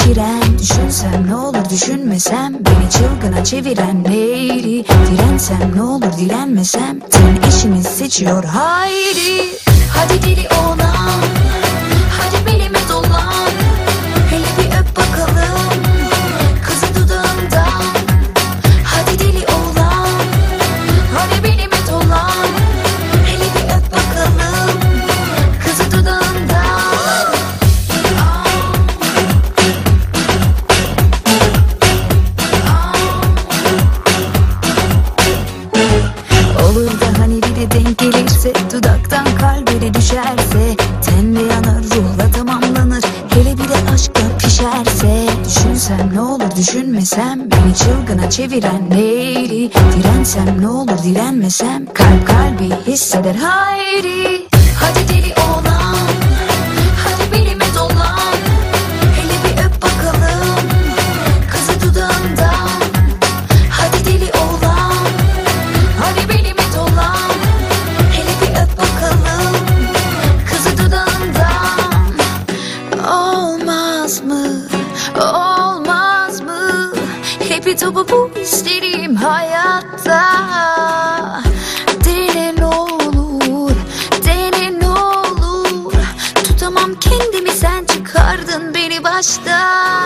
çeviren. Düşünsem ne olur düşünmesem, beni çılgına çeviren neydi? Dirensem ne olur direnmesem, ten eşini seçiyor haydi. Hadi deli oğlan, hadi belime dolan, hele bir öp bakalım kızı dudağından. Hadi deli oğlan, hadi belime dolan, hele bir öp bakalım kızı dudağından. Olur da hani bir de denk gelirse, dudaktan kalbine düşerse, tenle yanar ruhla tamamlanır, hele bir de aşkla pişerse. Düşünsem ne olur düşünmesem, beni çılgına çeviren neydi? Dirensem ne olur direnmesem, kalp kalbi hisseder haydi. Hadi deli oğlan, hadi belime dolan, hele bir öp bakalım kızı dudağından. Hadi deli oğlan, hadi belime dolan, hele bir öp bakalım kızı dudağından. Olmaz mı, olmaz mı? Hepi topu bu isterim hayatta. Dene ne olur, dene ne olur. Tutamam kendimi, sen çıkardın beni baştan.